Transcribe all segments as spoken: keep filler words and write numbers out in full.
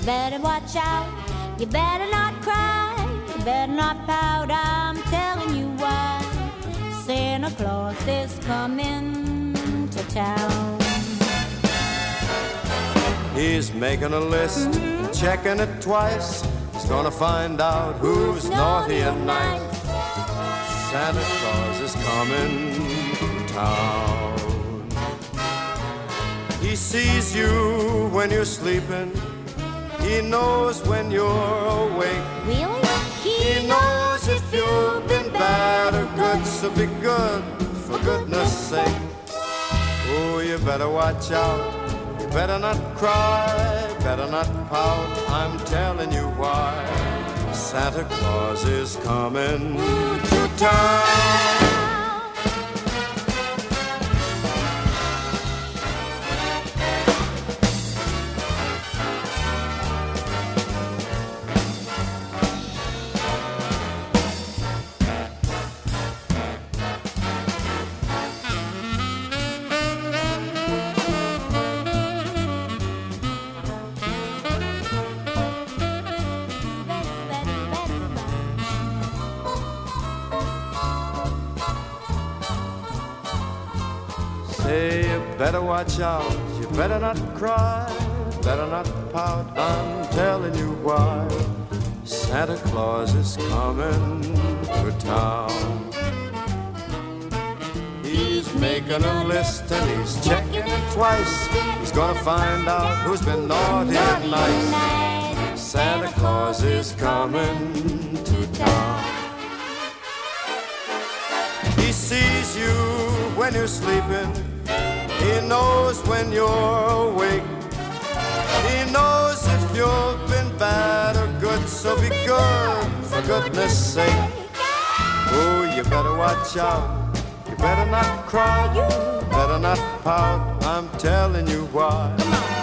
better watch out. You better not cry, you better not pout. I'm telling you why. Santa Claus is coming to town. He's making a list, mm-hmm. checking it twice. He's gonna find out who's, who's naughty and nice. Santa Claus is coming to town. He sees you when you're sleeping. He knows when you're awake. Really? He, he knows if you've been bad or good, so be good, for goodness sake. Oh, you better watch out. You better not cry, better not pout. I'm telling you why. Santa Claus is coming to town. Say you better watch out, you better not cry, better not pout, I'm telling you why. Santa Claus is coming to town. He's making a list and he's checking it twice. He's gonna find out who's been naughty and nice. Santa Claus is coming to town. He sees you when you're sleeping. He knows when you're awake. He knows if you've been bad or good, so be good, for goodness sake. Oh, you better watch out. You better not cry, you better not pout. I'm telling you why.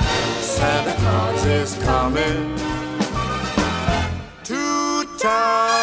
Santa Claus is coming to town.